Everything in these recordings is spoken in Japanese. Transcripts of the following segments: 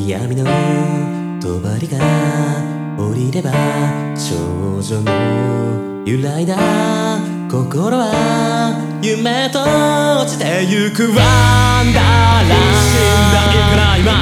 闇の帳が降りれば少女の揺らいだ心は夢と落ちてゆくワンダーランド。信頼から今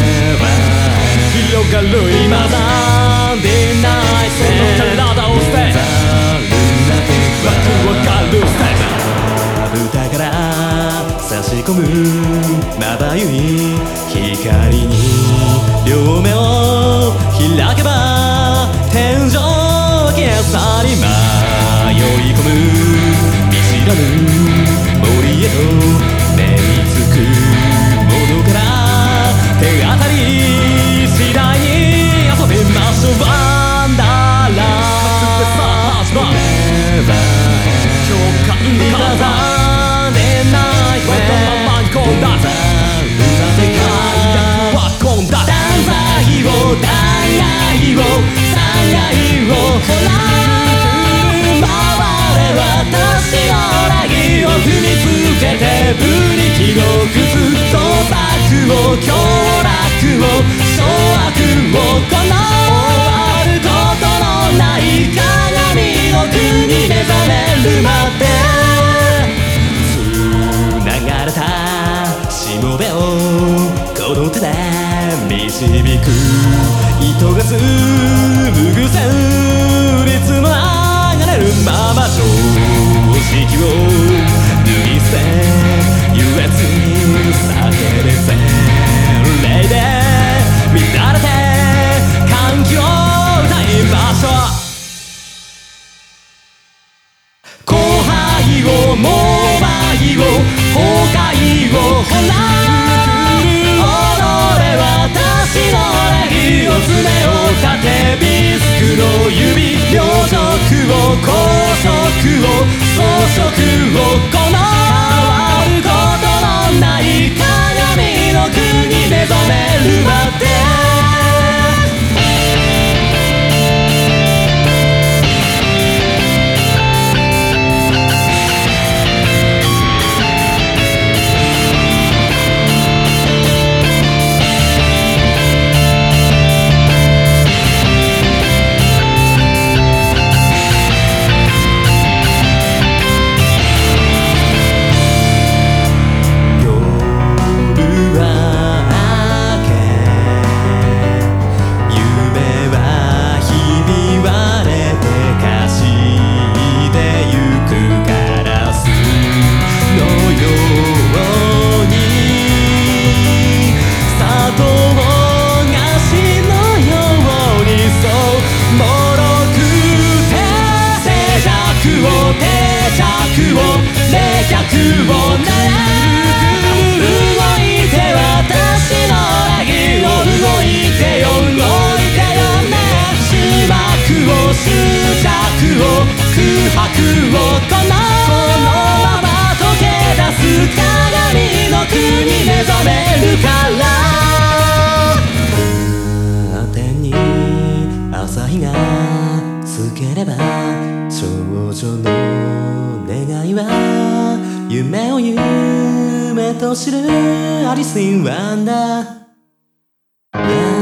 広がる今なんでないその体を捨てワクワクあるステージ歌から差し込むまばゆい光に両目を開けば天井消さに迷い込む見知らぬ森へと目につくものから手当たり次第に遊びましょうワンダーランド。さあ始まる共感に風でないわがままに込んだ世界は込んだ断罪を断崖を断崖をほら回れ私のラギを踏みつけてブリキを崩す創作を凶楽を掌握をこの終わることのない鏡の国に目覚めるまで繋がれたしもべをこの手で導く糸が紡ぐ旋律も流れるまま常識を脱ぎ捨て優越に叫べ洗礼で乱れて歓喜を歌いましょう。荒廃を盲昧を崩壊をほら踊れ私のラギを爪を立てビスクの指領辱を公職を装飾をこの変わることのない鏡の国目覚めるまで空白をこのまま溶け出す鏡の国目覚めるから天に朝日がつければ少女の願いは夢を夢と知るアリス・イン・ワンダー